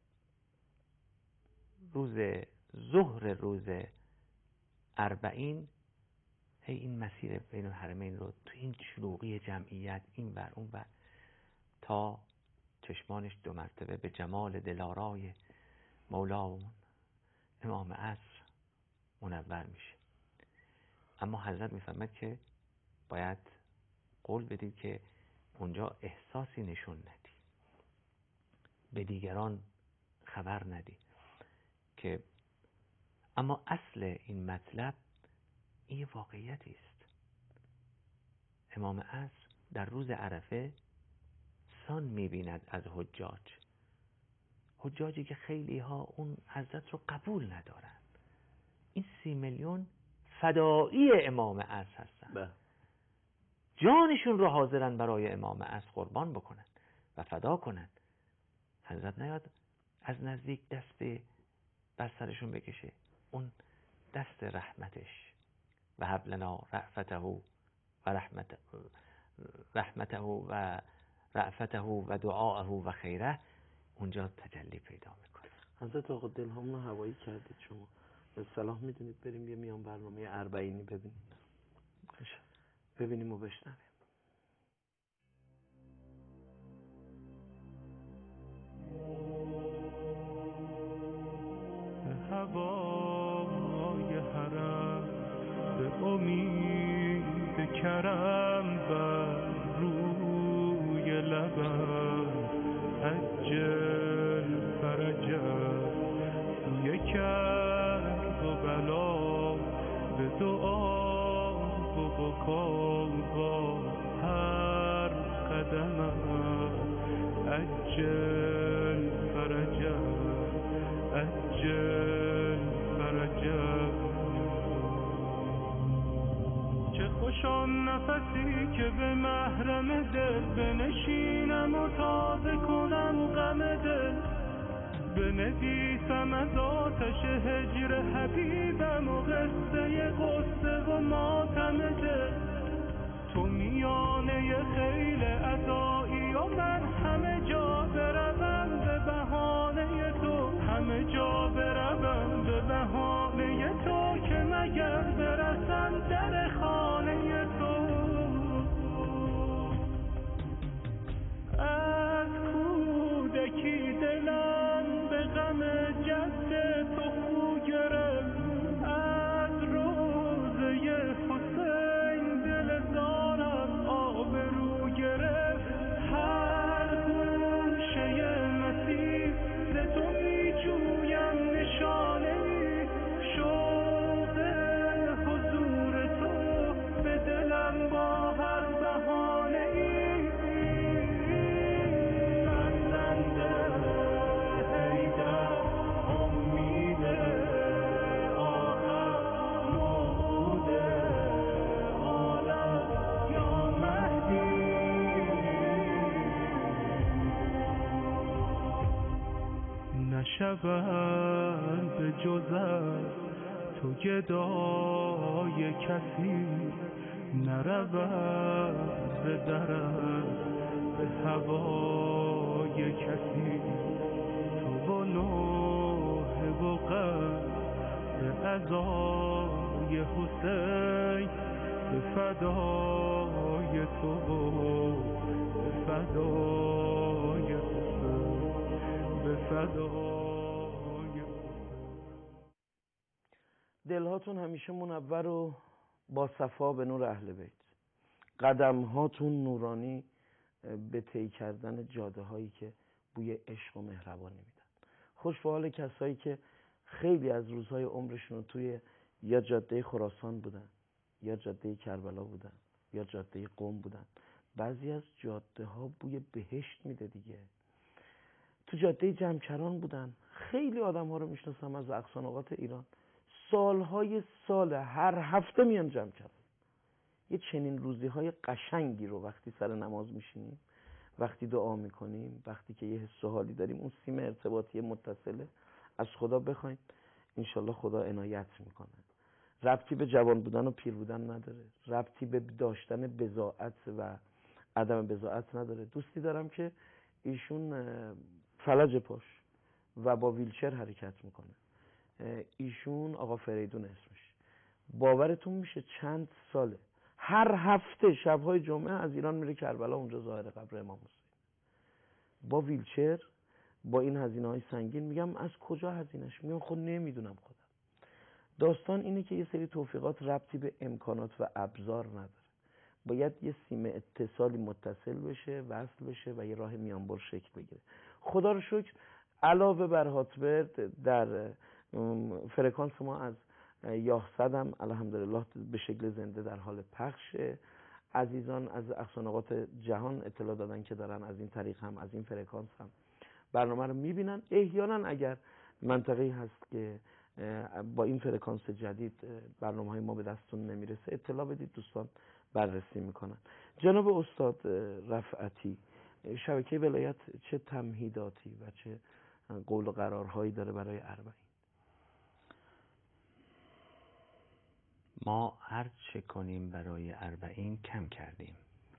روز ظهر روز اربعین هی این مسیر بین الحرمین رو تو این شلوغی جمعیت این ور اون ور، تا چشمانش دو مرتبه به جمال دلارای مولا امام عصر منور میشه. اما حضرت میفهمد که باید قول بدید که اونجا احساسی نشون ندی، به دیگران خبر ندی. که اما اصل این مطلب این واقعیتی است. امام عصر در روز عرفه سان میبیند از حجاج حجاجی که خیلی ها اون حضرت رو قبول ندارن. این سی میلیون فدایی امام عصر هستن. بله. جانشون رو حاضرن برای امام عصر قربان بکنن و فدا کنن. حضرت نیاد از نزدیک دست بر سرشون بکشه، اون دست رحمتش و هب لنا رأفته و رحمته رحمته و رأفته و دعاءه و خیره اونجا تجلی پیدا میکنه. حضرت آقا دلهامون رو هوایی کردید شما. به صلاح میدونید بریم یه میان برنامه اربعینی ببینیم ببینیم و بشنویم. هوای حرم به امید کرم بر روی لبم عجل فرجم توی کرب و بلا به دعا و بکا با هر قدمم عجل فرجم عجل فرجم. چه خوش آن نفسی که به محرم دل بنشینم و تازه کنم غم دل، بنویسم از آتش هجر حبیبم و قصه غصه و ماتم دل. تو میانه خیل عزایی و من همه جا بروم به بهانه تو، همه جا بروم به بهانه تو که مگر برسم در خانه تو. از کودکی دلم به غم جد تو خو گرفت، از روزه حسین دل زارم آبرو گرفت. هر گوشه مسیح ز تو می جویم نشانه ای، شوق حضور تو به دلم با هر بهانه ای. نشود به جز از تو گدای کسی، نرود ز درت به هوای کسی. تو و نوحه و قلب به عزای حسین، به فدای تو به فدای حسین، به فدای. دلهاتون همیشه منور و با صفا به نور اهل بیت، قدم هاتون نورانی به طی کردن جاده هایی که بوی عشق و مهربانی میدن. خوش به حال کسایی که خیلی از روزهای عمرشون رو توی یا جاده خراسان بودن، یا جاده کربلا بودن، یا جاده قم بودن. بعضی از جاده ها بوی بهشت میده دیگه. تو جاده جمکران بودن. خیلی آدم ها رو میشناسم از اقصانقاط ایران، سالهای سال هر هفته میان جمکران. یه چنین روزی های قشنگی رو وقتی سر نماز میشینیم، وقتی دعا میکنیم، وقتی که یه حس و حالی داریم، اون سیم ارتباطی متصله از خدا بخوایم، انشالله خدا عنایت میکنه. ربطی به جوان بودن و پیر بودن نداره، ربطی به داشتن بضاعت و عدم بضاعت نداره. دوستی دارم که ایشون فلج پاش و با ویلچر حرکت میکنه. ایشون آقا فریدون اسمش. باورتون میشه چند ساله هر هفته شبهای جمعه از ایران میره کربلا، اونجا ظاهر قبر امام حسین، با ویلچر، با این هزینه های سنگین. میگم از کجا هزینهش میان؟ خود نمیدونم خودم. داستان اینه که یه سری توفیقات ربطی به امکانات و ابزار نداره، باید یه سیم اتصالی متصل بشه، وصل بشه و یه راه میانبر شکل بگیره. خدا رو شکر علاوه بر هاتبرد در فرکانس ما از یاهصد هم الحمدلله به شکل زنده در حال پخش. عزیزان از اقصانقاط جهان اطلاع دادن که دارن از این طریق هم از این فرکانس هم برنامه رو میبینن. احیانا اگر منطقه‌ای هست که با این فرکانس جدید برنامه های ما به دستون نمیرسه اطلاع بدید، دوستان بررسی میکنن. جناب استاد رفعتی، شبکه ولایت چه تمهیداتی و چه قول و قرارهایی داره برای اربعین؟ ما هر چه کنیم برای اربعین کم کردیم،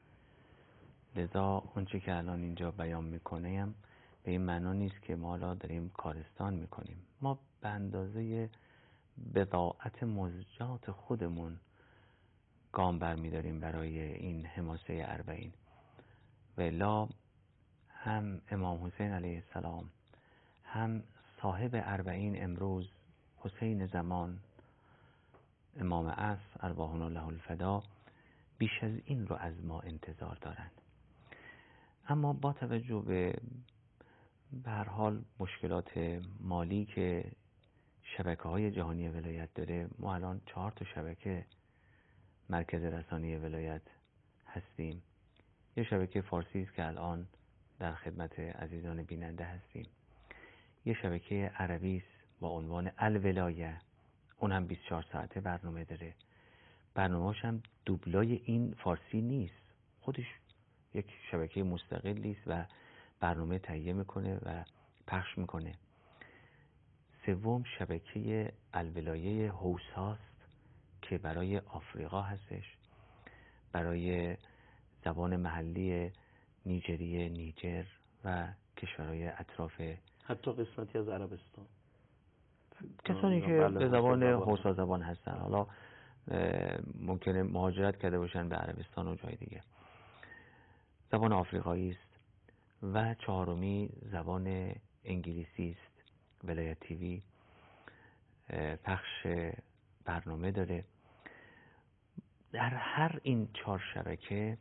لذا اونچه که الان اینجا بیان میکنیم به این معنا نیست که ما الان داریم کارستان میکنیم. ما به اندازه بضاعت مزجات خودمون گام برمیداریم برای این حماسه اربعین. ولا هم امام حسین علیه السلام هم صاحب اربعین امروز حسین زمان امام عصر ارواحنا الله الفدا بیش از این رو از ما انتظار دارن. اما با توجه به به هر حال مشکلات مالی که شبکه های جهانی ولایت داره، ما الان چهار تا شبکه مرکز رسانه ولایت هستیم. یه شبکه فارسی است که الان در خدمت عزیزان بیننده هستیم. یه شبکه عربی است با عنوان الولایه، اون هم بیست و چهار ساعته برنامه داره. برنامه‌اش هم دوبلای این فارسی نیست، خودش یک شبکه مستقلی است و برنامه تهیه میکنه و پخش میکنه. سوم شبکه الولایه هوساست که برای آفریقا هستش، برای زبان محلی نیجریه، نیجر و کشورهای اطراف، حتی قسمتی از عربستان، کسانی که به زبان هوسا زبان هستن. حالا ممکنه مهاجرت کرده باشن به عربستان و جای دیگه. زبان آفریقایی است. و چهارمی زبان انگلیسی است. ولایت تیوی پخش برنامه داره. در هر این چهار شبکه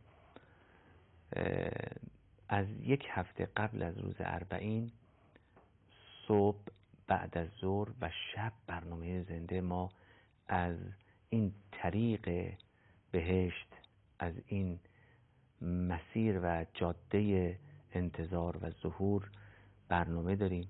از یک هفته قبل از روز اربعین، صبح، بعد از ظهر و شب برنامه زنده ما از این طریق بهشت، از این مسیر و جاده انتظار و ظهور برنامه داریم.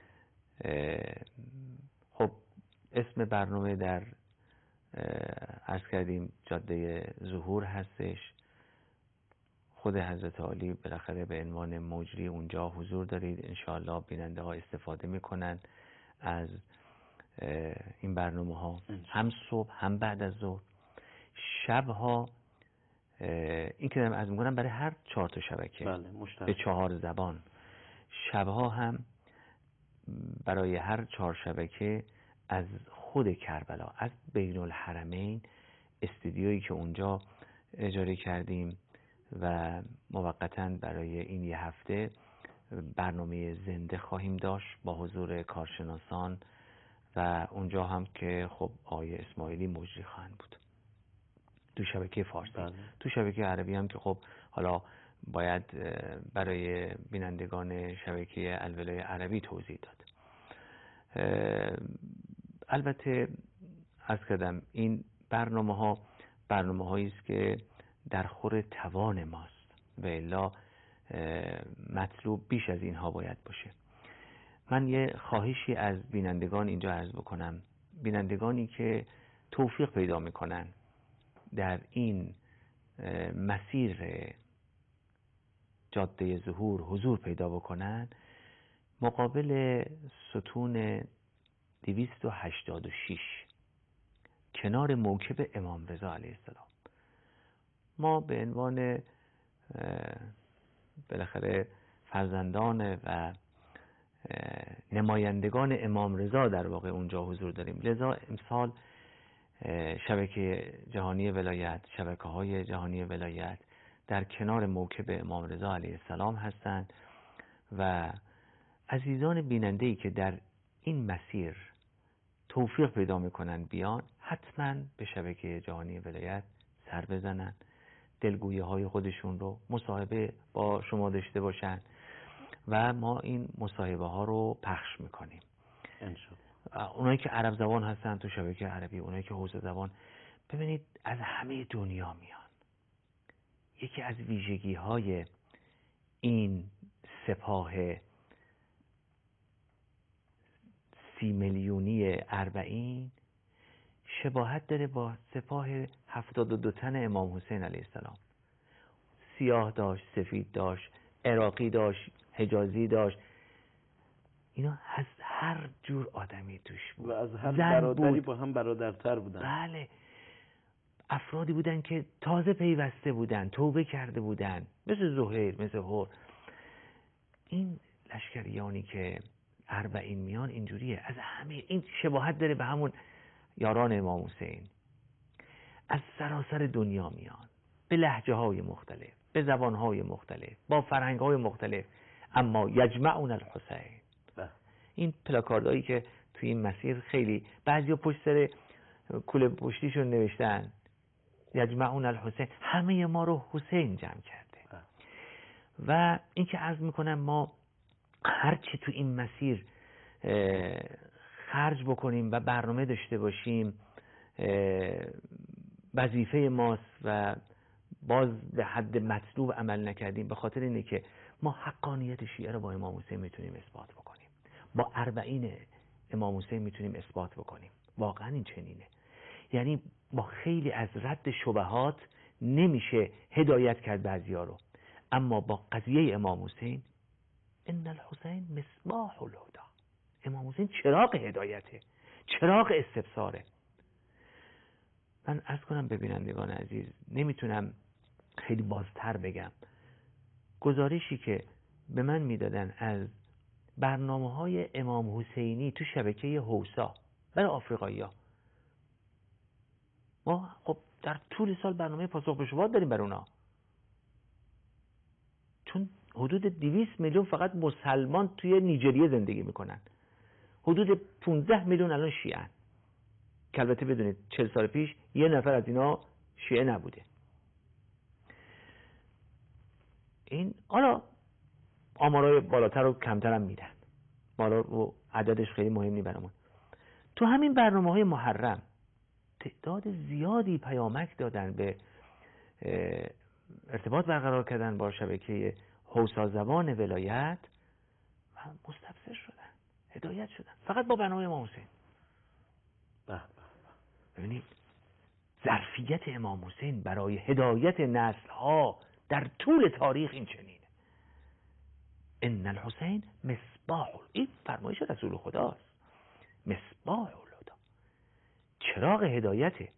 خب اسم برنامه در عرض کردیم جاده ظهور هستش. خود حضرت عالی بالاخره به عنوان مجری اونجا حضور دارید. انشاءالله بیننده ها استفاده میکنن از این برنامه ها، هم صبح هم بعد از ظهر. شب ها این که از میکنم برای هر چهار تا شبکه، بله، به چهار زبان. شبها هم برای هر چهار شبکه از خود کربلا، از بین الحرمین، استودیویی که اونجا اجاره کردیم و موقتاً برای این یه هفته برنامه زنده خواهیم داشت با حضور کارشناسان و اونجا هم که خب آقای اسماعیلی مجری خواهند بود تو شبکه فارسی. بله. تو شبکه عربی هم که خب حالا باید برای بینندگان شبکه الولایه عربی توضیح داد. البته عرض کردم این برنامه ها برنامه هایی است که در خور توان ماست و الا مطلوب بیش از اینها باید باشه. من یه خواهشی از بینندگان اینجا عرض بکنم. بینندگانی که توفیق پیدا میکنن در این مسیر جاده ظهور حضور پیدا بکنن، مقابل ستون دویست و هشتاد و شش کنار موکب امام رضا علیه السلام، ما به عنوان بالاخره فرزندان و نمایندگان امام رضا در واقع اونجا حضور داریم. لذا امسال شبکه جهانی ولایت، شبکه های جهانی ولایت در کنار موکب امام رضا علیه السلام هستند و عزیزان بیننده‌ای که در این مسیر توفیق پیدا میکنن بیان، حتما به شبکه جهانی ولایت سر بزنن، دلگویی های خودشون رو مصاحبه با شما داشته باشن و ما این مصاحبه ها رو پخش میکنیم. اونایی که عرب زبان هستن تو شبکه عربی، اونایی که حوزه زبان، ببینید از همه دنیا میان. یکی از ویژگی های این سپاه سی میلیونی اربعین شباهت داره با سپاه هفتاد و دو تن امام حسین علیه السلام. سیاه داشت، سفید داشت، عراقی داشت، حجازی داشت، اینا از هر جور آدمی توش بود و از هر برادری با هم برادرتر بودن. بله، افرادی بودن که تازه پیوسته بودن، توبه کرده بودن، مثل زهیر، مثل هور. این لشکریانی که اربعین میان اینجوریه، از همه این شباهت داره به همون یاران امام حسین. از سراسر دنیا میان، به لهجه های مختلف، به زبان های مختلف، با فرهنگ های مختلف، اما یجمعون الحسین. این پلاکاردهایی که توی این مسیر خیلی بعضیا پشت سر کوله پشتیشون نوشتن یجمعون الحسین، همه ما رو حسین جمع کرده. و این که عرض میکنم ما هرچی تو این مسیر خرج بکنیم و برنامه داشته باشیم وظیفه ماست و باز به حد مطلوب عمل نکردیم، به خاطر اینه که ما حقانیت شیعه رو با امام حسین میتونیم اثبات بکنیم، با اربعین امام حسین میتونیم اثبات بکنیم. واقعا این چنینه. یعنی با خیلی از رد شبهات نمیشه هدایت کرد بعضیا رو، اما با قضیه امام حسین ان الحسین مصباح الهدی، امام حسین چراغ هدایته، چراغ استبصاره. من عرض کنم ببینندگان عزیز، نمیتونم خیلی بازتر بگم. گزارشی که به من میدادن از برنامه های امام حسینی تو شبکه هوسا برای آفریقایی ها، ما خب در طول سال برنامه پاسخ به شبهات داریم بر اونا، چون حدود دویست میلیون فقط مسلمان توی نیجریه زندگی میکنن، حدود پانزده میلیون الان شیعه، که البته بدونید چهل سال پیش یه نفر از اینا شیعه نبوده. این حالا آمارای بالاتر و کمتر هم میدن، مالا و عددش خیلی مهم نی برامون. تو همین برنامه های محرم تعداد زیادی پیامک دادن، به ارتباط برقرار کردن با شبکه هوسا زبان ولایت و مستبصر شدن، هدایت شدن فقط با برنامه امام حسین. ببینید ظرفیت امام حسین برای هدایت نسل ها در طول تاریخ این چنینه. ان الحسین مصباح، این فرمایش رسول خداست، مصباح الهدی، چراغ هدایته،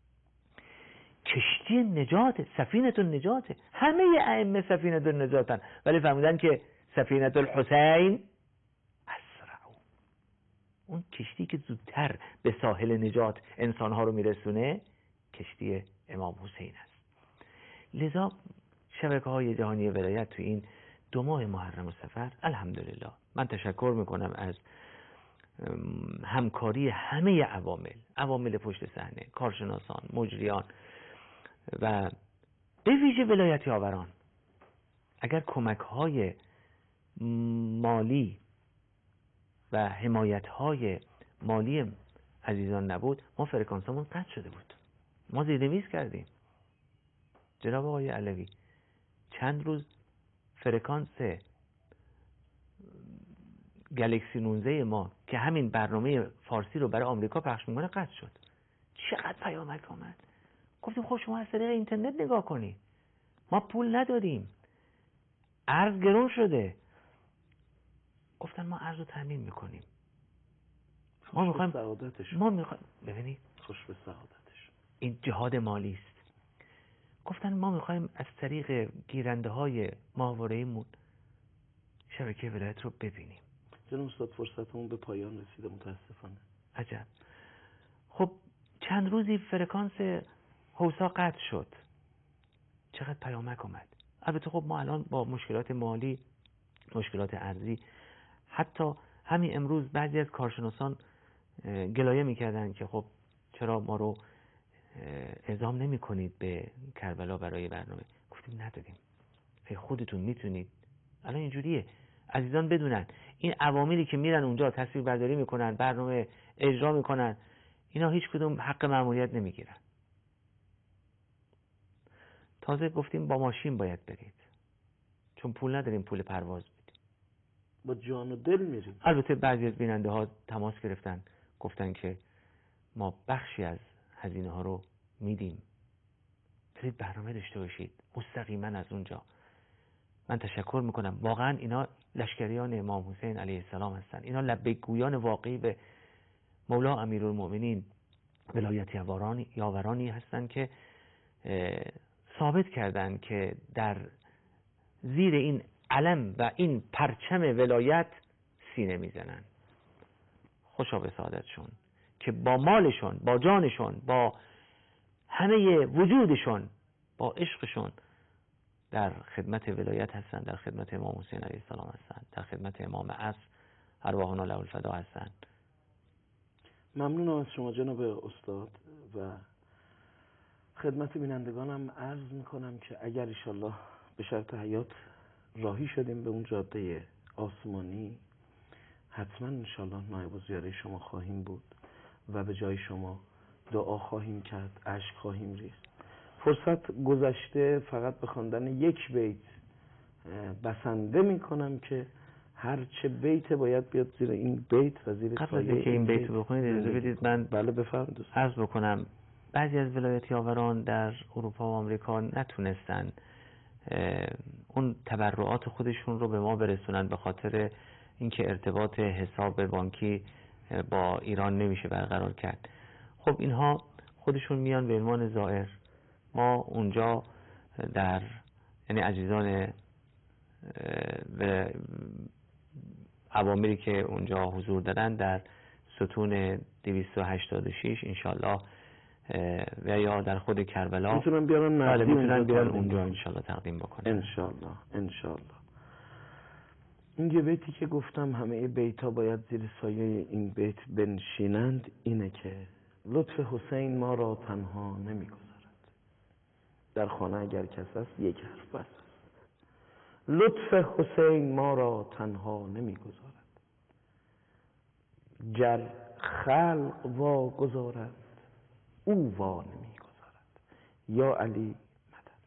کشتی نجات، سفینه النجات. همه ائمه سفینه النجاتن، ولی فهمیدن که سفینه الحسین اسرع، اون کشتی که زودتر به ساحل نجات انسانها رو میرسونه کشتی امام حسین است. لذا شبکه‌های جهانی ولایت تو این دو ماه محرم و صفر الحمدلله من تشکر میکنم از همکاری همه عوامل، عوامل پشت صحنه، کارشناسان، مجریان و به ویژه ولایتی آوران. اگر کمک‌های مالی و حمایت‌های مالی عزیزان نبود، ما فرکانسمون قطع شده بود، ما زیرنویس کردیم. جناب آقای علوی چند روز فرکانس گلکسی نوزده ما که همین برنامه فارسی رو برای آمریکا پخش میکنه قطع شد. چقدر پیامک آمد، گفتیم خب شما از طریق اینترنت نگاه کنی، ما پول نداریم، ارز گرون شده. گفتن ما ارز رو تامین میکنیم، ما میخوایم سعادتش، ما میخوایم ببینید خوش به سعادتش، این جهاد مالی است. گفتن ما میخوایم از طریق گیرنده های ماهواره‌مون شبکه ولایت رو ببینیم. جناب استاد فرصتمون به پایان رسیده متاسفانه. عجب. خب چند روزی فرکانس هوسا قطع شد، چقدر پیامک اومد. البته خب ما الان با مشکلات مالی، مشکلات ارزی، حتی همین امروز بعضی از کارشناسان گلایه میکردن که خب چرا ما رو اعزام نمی کنید به کربلا برای برنامه. گفتیم ندادیم، خودتون میتونید. الان اینجوریه، عزیزان بدونن این عواملی که میرن اونجا تصویر برداری میکنن، برنامه اجرا میکنن، اینا هیچ کدوم حق مأموریت نمیگیرن. تازه گفتیم با ماشین باید برید، چون پول نداریم پول پرواز بدیم. با جان و دل میریم. البته بعضی از بیننده ها تماس گرفتن، گفتن که ما بخشی از هزینه ها رو میدیم، برید برنامه داشته باشید مستقیما از اونجا. من تشکر میکنم. واقعا اینا لشکریان امام حسین علیه السلام هستن. اینا لبیک گویان واقعی به مولا امیرالمؤمنین ولایت یاورانی یاورانی هستن که ثابت کردن که در زیر این علم و این پرچم ولایت سینه میزنن. خوشا به سعادتشون که با مالشون، با جانشون، با همه وجودشون، با عشقشون در خدمت ولایت هستن، در خدمت امام حسین علیه السلام هستن، در خدمت امام عصر ارواحنا له الفدا هستن. ممنونم از شما جناب استاد و خدمت بینندگانم عرض میکنم که اگر انشالله به شرط حیات راهی شدیم به اون جاده آسمانی، حتما انشالله نایب الزیاره شما خواهیم بود و به جای شما دعا خواهیم کرد، اشک خواهیم ریخت. فرصت گذشته فقط به خواندن یک بیت بسنده میکنم که هر چه بیت باید بیاد زیر این بیت و زیر قبل از اینکه این بیت رو بخونید اجازه بدید من بله بفرمایید عرض بکنم. بعضی از ولایت یاوران در اروپا و آمریکا نتونستن اون تبرعات خودشون رو به ما برسونن به خاطر اینکه ارتباط حساب بانکی با ایران نمیشه برقرار کرد. خب اینها خودشون میان به عنوان زائر. ما اونجا در یعنی عزیزان عواملی که اونجا حضور دارن در ستون دویست و هشتاد و شش انشالله و یا در خود کربلا میتونن بیارن بله میتونن بیارن اونجا انشالله تقدیم بکنن انشالله انشالله. این یه بیتی که گفتم همه بیت ها باید زیر سایه این بیت بنشینند اینه که لطف حسین ما را تنها نمی گذارد. در خانه اگر کس است یک حرف بس. لطف حسین ما را تنها نمی گذارد. گر خلق وا گذارد او وا نمی گذارد. یا علی مدد.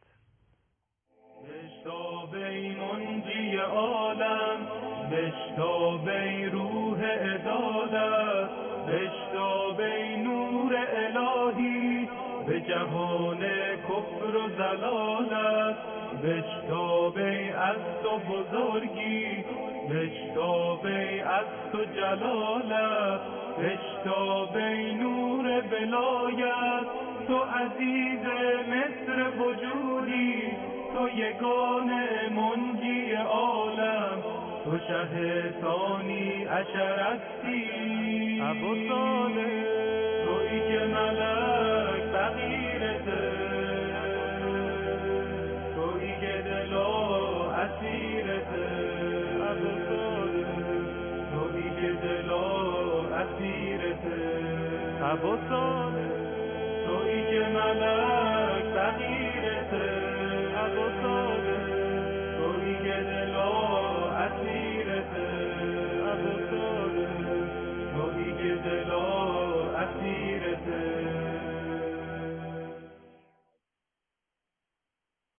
بشتابی منجی عالم، بشتابی روح عدالت، بشتابی نور الهی به جهان کفر و ضلالت، بشتابی از تو بزرگی، بشتابی از تو جلالت، بشتابی نور ولایت، تو عزیز مصر وجودی، تو یگانه منجی عالم، تو شه ثانی عشرتی ابو صالح، تویی که ملک فقیرته، تویی که دلا اسیرته ابو صالح، تویی که دلا اسیرته ابو صالح، تویی که ملک فقیرته،